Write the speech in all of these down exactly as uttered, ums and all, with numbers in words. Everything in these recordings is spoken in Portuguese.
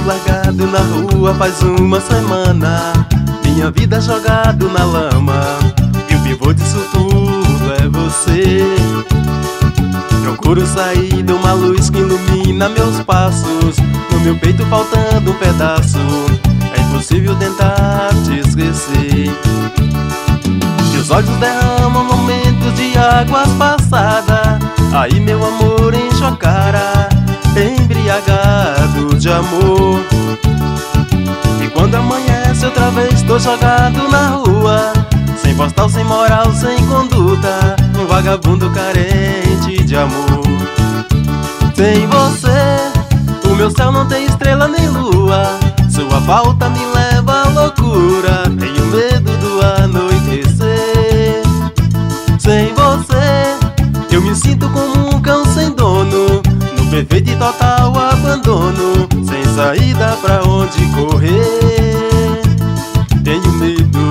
ando largado na rua faz uma semana, minha vida jogado na lama, e o pivô disso tudo é você. Procuro sair de uma luz que ilumina meus passos, no meu peito faltando um pedaço, é impossível tentar te esquecer. Meus olhos derramam momentos de águas passadas, aí meu amor enche a cara, embriagado de amor. E quando amanhece outra vez tô jogado na rua, sem postal, sem moral, sem conduta, um vagabundo carente de amor. Sem você, o meu céu não tem estrela nem lua, sua falta me leva à loucura, tenho medo do anoitecer. Sem você, eu me sinto como um cão sem dono, no perfeito e total abandono, sem saída pra onde correr. Tenho medo,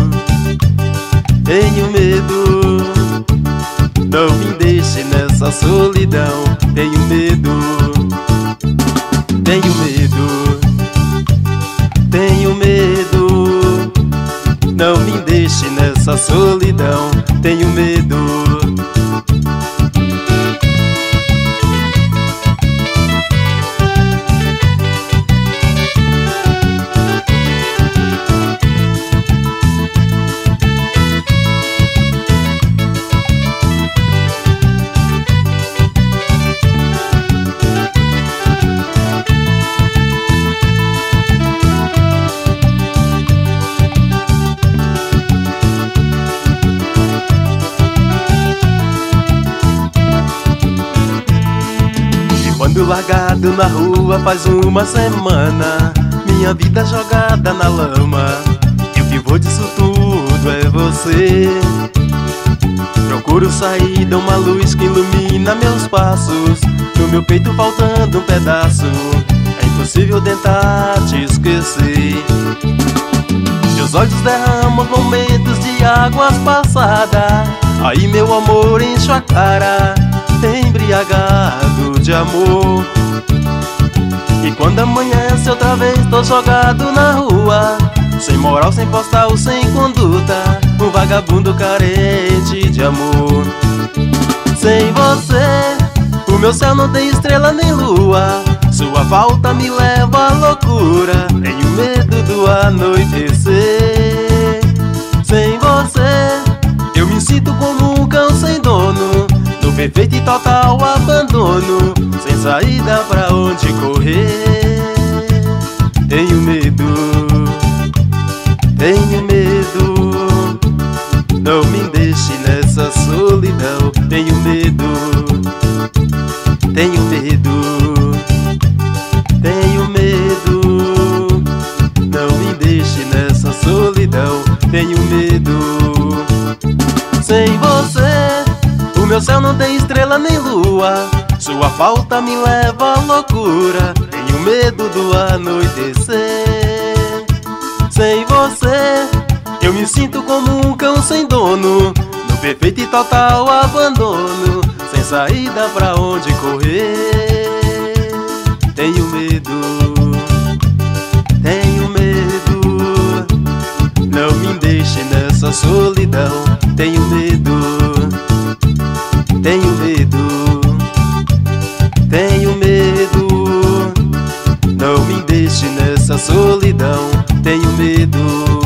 tenho medo, não me deixe nessa solidão. Tenho medo, tenho medo, tenho medo, não me deixe nessa solidão. Tenho medo. Ando largado na rua faz uma semana, minha vida jogada na lama, e o pivô disso tudo é você. Procuro sair de uma luz que ilumina meus passos, no meu peito faltando um pedaço, é impossível tentar te esquecer. Meus olhos derramam momentos de águas passadas, aí meu amor enche a cara, embriagado de amor. E quando amanhece outra vez tô jogado na rua, sem moral, sem postal, sem conduta, um vagabundo carente de amor. Sem você, o meu céu não tem estrela nem lua, sua falta me leva à loucura, tenho medo do anoitecer. Sem você, eu me sinto como um cão sem dono, no perfeito e total abandono, sem saída pra onde correr. Tenho medo, tenho medo, não me deixe nessa solidão. Tenho medo, tenho medo, tenho medo, não me deixe nessa solidão. Tenho medo. Sem você, o meu céu não tem estrela nem lua, sua falta me leva à loucura, tenho medo do anoitecer. Sem você, eu me sinto como um cão sem dono, no perfeito e total abandono, sem saída pra onde correr. Tenho medo, tenho medo, não me deixe nessa solidão. Tenho medo, tenho medo, tenho medo, não me deixe nessa solidão. Tenho medo.